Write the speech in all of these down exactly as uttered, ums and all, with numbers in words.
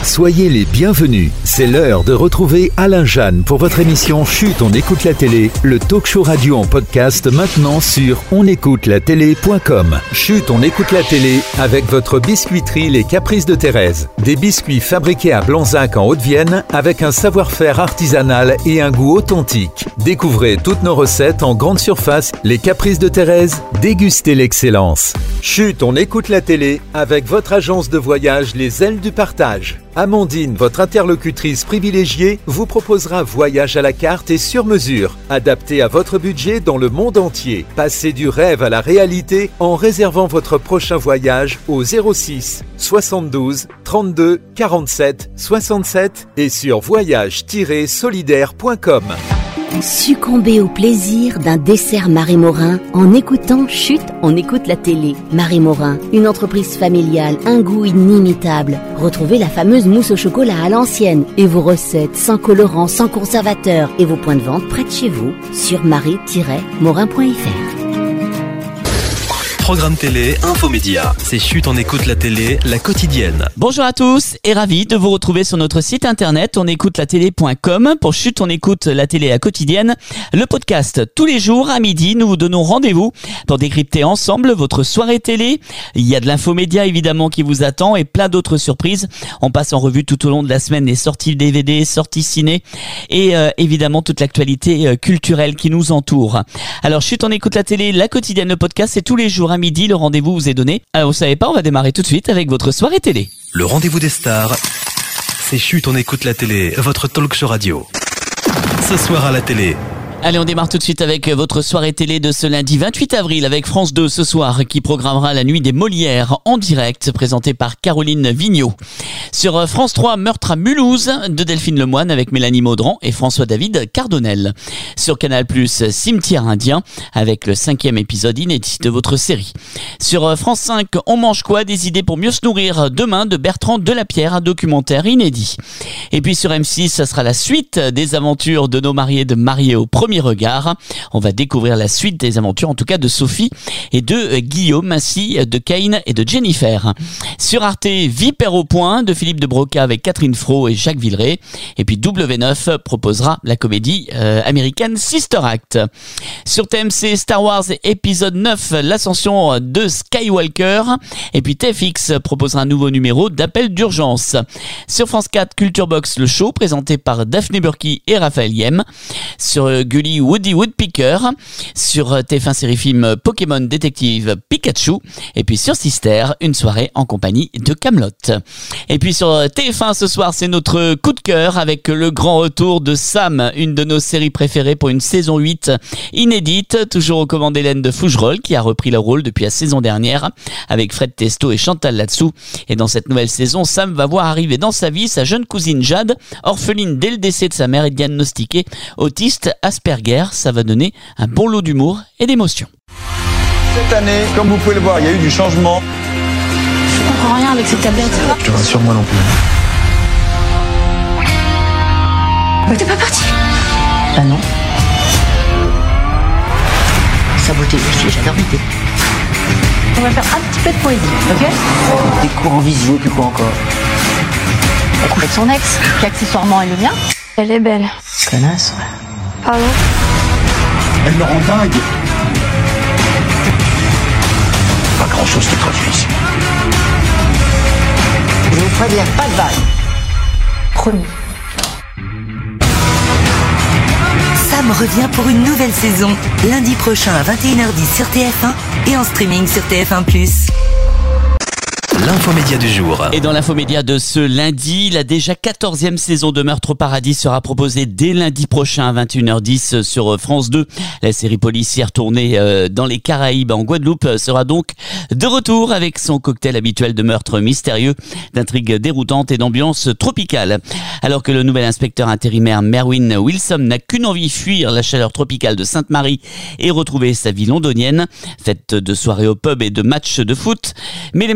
Soyez les bienvenus. C'est l'heure de retrouver Alain Jeanne pour votre émission Chut, on écoute la télé, le talk show radio en podcast maintenant sur on écoute la télé point com. Chut, on écoute la télé avec votre biscuiterie Les Caprices de Thérèse. Des biscuits fabriqués à Blanzac en Haute-Vienne avec un savoir-faire artisanal et un goût authentique. Découvrez toutes nos recettes en grande surface. Les Caprices de Thérèse, dégustez l'excellence. Chut, on écoute la télé avec votre agence de voyage Les Ailes du Partage. Amandine, votre interlocutrice privilégiée, vous proposera voyage à la carte et sur mesure, adapté à votre budget dans le monde entier. Passez du rêve à la réalité en réservant votre prochain voyage au zéro six soixante-douze trente-deux quarante-sept soixante-sept et sur voyage tiret solidaire point com. Succombez au plaisir d'un dessert Marie Morin en écoutant Chut, on écoute la télé. Marie Morin, une entreprise familiale, un goût inimitable. Retrouvez la fameuse mousse au chocolat à l'ancienne et vos recettes sans colorant, sans conservateur et vos points de vente près de chez vous sur marie tiret morin point f r. Programme télé, infomédia. C'est Chut, on écoute la télé, la quotidienne. Bonjour à tous et ravi de vous retrouver sur notre site internet on écoute la télé point com pour Chut, on écoute la télé, la quotidienne. Le podcast tous les jours à midi, nous vous donnons rendez-vous pour décrypter ensemble votre soirée télé. Il y a de l'infomédia évidemment qui vous attend et plein d'autres surprises. On passe en revue tout au long de la semaine les sorties D V D, sorties ciné et euh, évidemment toute l'actualité euh, culturelle qui nous entoure. Alors Chut, on écoute la télé, la quotidienne, le podcast, c'est tous les jours à midi, le rendez-vous vous est donné. Alors vous savez pas, on va démarrer tout de suite avec votre soirée télé. Le rendez-vous des stars, c'est Chut, on écoute la télé, votre talk show radio. Ce soir à la télé. Allez, on démarre tout de suite avec votre soirée télé de ce lundi vingt-huit avril avec France deux ce soir qui programmera la nuit des Molières en direct présentée par Caroline Vigneault. Sur France trois, Meurtre à Mulhouse de Delphine Lemoine avec Mélanie Maudran et François-David Cardonnel. Sur Canal plus, Cimetière indien avec le cinquième épisode inédit de votre série. Sur France cinq, On mange quoi? Des idées pour mieux se nourrir demain de Bertrand Delapierre, un documentaire inédit. Et puis sur M six, ça sera la suite des aventures de nos mariés de mariés au premier regard. On va découvrir la suite des aventures, en tout cas de Sophie et de Guillaume, ainsi de Cain et de Jennifer. Sur Arte, Vipère au point de Philippe de Broca avec Catherine Fro et Jacques Villeray. Et puis W neuf proposera la comédie euh, américaine Sister Act. Sur T M C, Star Wars épisode neuf, l'ascension de Skywalker. Et puis T F X proposera un nouveau numéro d'appel d'urgence. Sur France quatre, Culture Box, le show présenté par Daphné Burki et Raphaël Yem. Sur Gulli, Woody Woodpecker. Sur T F un série film Pokémon Détective Pikachu. Et puis sur Sister, une soirée en compagnie de Kaamelott. Et puis sur T F un ce soir, c'est notre coup de cœur avec le grand retour de Sam, une de nos séries préférées pour une saison huit inédite, toujours aux commandes d'Hélène de Fougerolles qui a repris le rôle depuis la saison dernière avec Fred Testo et Chantal Latsou. Et dans cette nouvelle saison, Sam va voir arriver dans sa vie sa jeune cousine Jade, orpheline dès le décès de sa mère et diagnostiquée autiste Asperger. Ça va donner un bon lot d'humour et d'émotion. Cette année, comme vous pouvez le voir, il y a eu du changement. Je comprends rien avec cette tablette. Je te rassure, moi non plus. Bah, t'es pas parti? Bah non. Saboter aussi, j'adore l'idée. On va faire un petit peu de poésie, ok? Des cours en visio, puis quoi encore? Elle couche avec son ex, qui accessoirement est le mien. Elle est belle. Connasse, ouais. Pardon? Elle me rend dingue. Pas grand chose qui produit ici. Je vous préviens, pas de vague. Promis. Sam revient pour une nouvelle saison, lundi prochain à vingt et une heures dix sur T F un et en streaming sur T F un plus. L'infomédia du jour. Et dans l'infomédia de ce lundi, la déjà quatorzième saison de Meurtre au paradis sera proposée dès lundi prochain à vingt et une heures dix sur France deux. La série policière tournée dans les Caraïbes en Guadeloupe sera donc de retour avec son cocktail habituel de meurtres mystérieux, d'intrigues déroutantes et d'ambiance tropicale. Alors que le nouvel inspecteur intérimaire Merwin Wilson n'a qu'une envie, fuir la chaleur tropicale de Sainte-Marie et retrouver sa vie londonienne, faite de soirées au pub et de matchs de foot. Mais les meurtres sans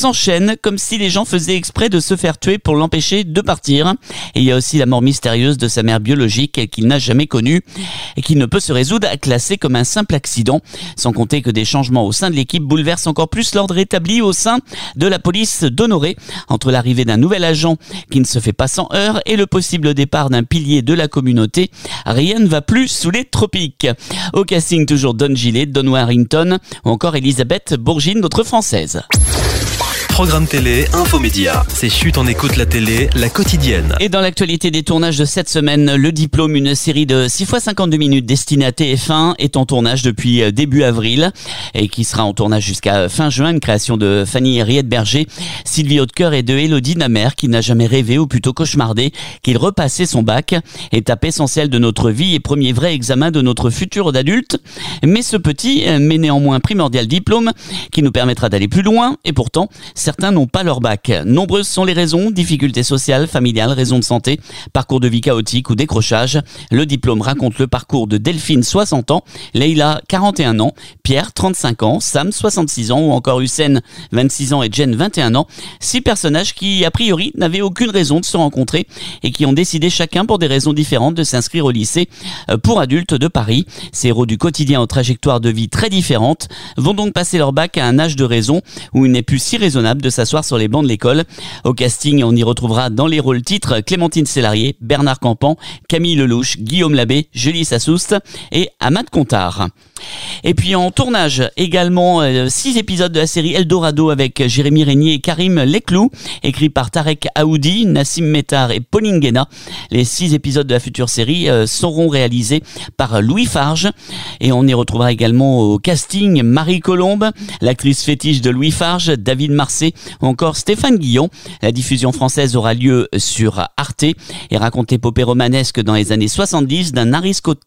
s'enchaînent comme si les gens faisaient exprès de se faire tuer pour l'empêcher de partir. Et il y a aussi la mort mystérieuse de sa mère biologique qu'il n'a jamais connue et qui ne peut se résoudre à classer comme un simple accident. Sans compter que des changements au sein de l'équipe bouleversent encore plus l'ordre établi au sein de la police d'Honoré. Entre l'arrivée d'un nouvel agent qui ne se fait pas sans heurts et le possible départ d'un pilier de la communauté, rien ne va plus sous les tropiques. Au casting, toujours Don Gillet, Don Warrington ou encore Elisabeth Bourgine, notre française. Programme télé, infomédia. C'est Chut, on écoute la télé, la quotidienne. Et dans l'actualité des tournages de cette semaine, Le Diplôme, une série de six fois cinquante-deux minutes destinée à T F un, est en tournage depuis début avril et qui sera en tournage jusqu'à fin juin. Une création de Fanny Riette-Berger, Sylvie Hautecoeur et de Élodie Namer, qui n'a jamais rêvé ou plutôt cauchemardé qu'il repassait son bac. Étape essentielle de notre vie et premier vrai examen de notre futur d'adulte. Mais ce petit, mais néanmoins primordial diplôme qui nous permettra d'aller plus loin et pourtant, certains n'ont pas leur bac. Nombreuses sont les raisons, difficultés sociales, familiales, raisons de santé, parcours de vie chaotique ou décrochage. Le Diplôme raconte le parcours de Delphine, soixante ans, Leïla, quarante et un ans, Pierre, trente-cinq ans, Sam, soixante-six ans ou encore Hussein, vingt-six ans et Jen, vingt et un ans. Six personnages qui, a priori, n'avaient aucune raison de se rencontrer et qui ont décidé chacun pour des raisons différentes de s'inscrire au lycée pour adultes de Paris. Ces héros du quotidien aux trajectoires de vie très différentes vont donc passer leur bac à un âge de raison où il n'est plus si raisonnable de s'asseoir sur les bancs de l'école. Au casting, on y retrouvera dans les rôles titres Clémentine Célarié, Bernard Campan, Camille Lelouch, Guillaume Labbé, Julie Sassoust et Ahmad Kontard. Et puis en tournage également euh, six épisodes de la série Eldorado avec Jérémy Régnier et Karim Leclou, écrit par Tarek Aoudi, Nassim Métard et Pauline Guéna. Les six épisodes de la future série euh, seront réalisés par Louis Farge et on y retrouvera également au casting Marie Colombe, l'actrice fétiche de Louis Farge, David Marseille ou encore Stéphane Guillon. La diffusion française aura lieu sur Arte et raconte l'épopée romanesque dans les années soixante-dix d'un aristocrate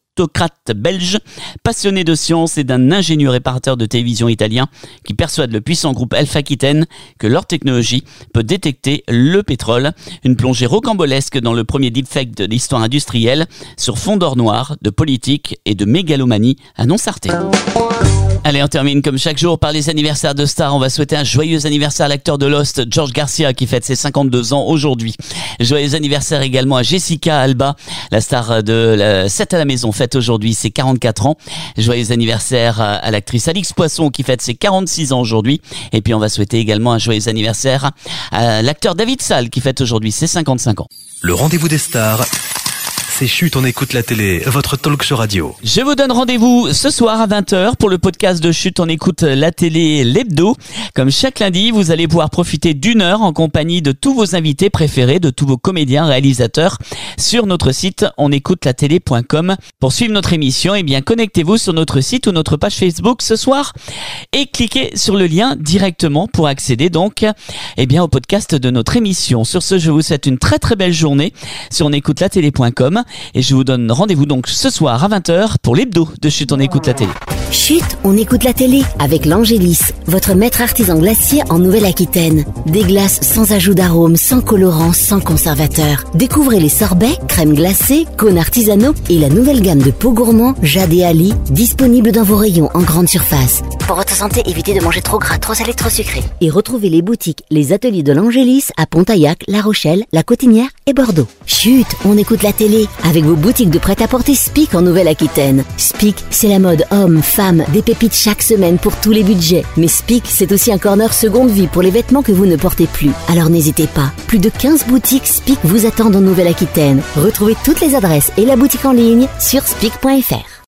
belge, passionné de science et d'un ingénieux réparateur de télévision italien qui persuade le puissant groupe Elf Aquitaine que leur technologie peut détecter le pétrole. Une plongée rocambolesque dans le premier deepfake de l'histoire industrielle sur fond d'or noir, de politique et de mégalomanie, annonce Arte. Allez, on termine comme chaque jour par les anniversaires de stars. On va souhaiter un joyeux anniversaire à l'acteur de Lost, George Garcia, qui fête ses cinquante-deux ans aujourd'hui. Joyeux anniversaire également à Jessica Alba, la star de la sept à la maison, fête aujourd'hui ses quarante-quatre ans. Joyeux anniversaire à l'actrice Alix Poisson, qui fête ses quarante-six ans aujourd'hui. Et puis on va souhaiter également un joyeux anniversaire à l'acteur David Salle, qui fête aujourd'hui ses cinquante-cinq ans. Le rendez-vous des stars. C'est Chut, on écoute la télé, votre talk show radio. Je vous donne rendez-vous ce soir à vingt heures pour le podcast de Chut, on écoute la télé, l'hebdo. Comme chaque lundi, vous allez pouvoir profiter d'une heure en compagnie de tous vos invités préférés, de tous vos comédiens, réalisateurs, sur notre site on écoute la télé point com. Pour suivre notre émission, eh bien, connectez-vous sur notre site ou notre page Facebook ce soir et cliquez sur le lien directement pour accéder donc, eh bien, au podcast de notre émission. Sur ce, je vous souhaite une très très belle journée sur on écoute la télé point com. Et je vous donne rendez-vous donc ce soir à vingt heures pour l'hebdo de Chut, on écoute la télé. Chut, on écoute la télé avec l'Angélis, votre maître artisan glacier en Nouvelle-Aquitaine. Des glaces sans ajout d'arômes, sans colorant, sans conservateur. Découvrez les sorbets, crèmes glacées, cônes artisanaux et la nouvelle gamme de pots gourmands Jade et Ali, disponible dans vos rayons en grande surface. Pour votre santé, évitez de manger trop gras, trop salé, trop sucré. Et retrouvez les boutiques, les ateliers de l'Angélis à Pontaillac, La Rochelle, La Cotinière et Bordeaux. Chut, on écoute la télé avec vos boutiques de prêt-à-porter Spic en Nouvelle-Aquitaine. Spic, c'est la mode homme, femme, des pépites chaque semaine pour tous les budgets. Mais Spic, c'est aussi un corner seconde vie pour les vêtements que vous ne portez plus. Alors n'hésitez pas, plus de quinze boutiques Spic vous attendent en Nouvelle-Aquitaine. Retrouvez toutes les adresses et la boutique en ligne sur spic point f r.